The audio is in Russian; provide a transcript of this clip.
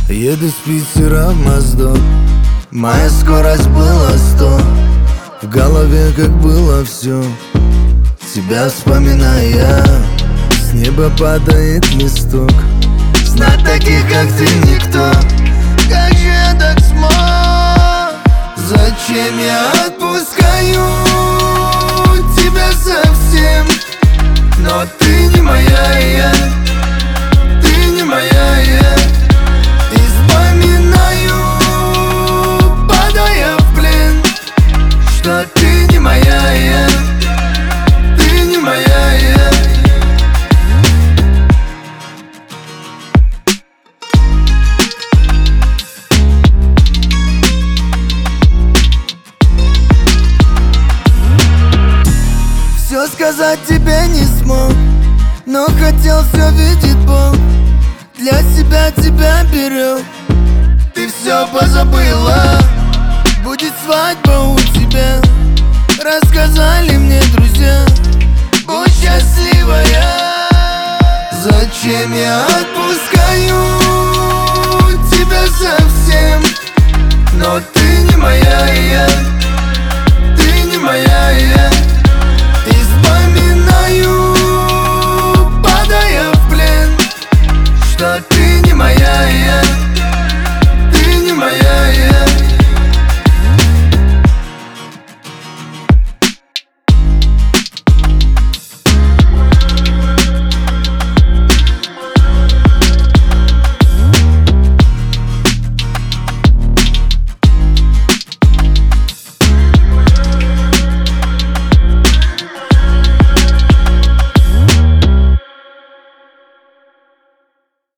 Еду с Питера в Моздок, моя скорость была 100. В голове как было все, тебя вспоминая, с неба падает листок. Знать таких, как ты, никто. Как же я так смог? Зачем я отпускаю тебя совсем? Но ты не моя, ты не моя, и вспоминаю, падая в плен, что ты не моя, ты не моя. Все сказать тебе не смог, но хотел, все видит Бог. Для себя тебя берег, ты все позабыла. Будет свадьба у тебя, рассказали мне друзья. Будь счастливая. Зачем я отпускаю тебя совсем? Но ты не моя, ты не моя.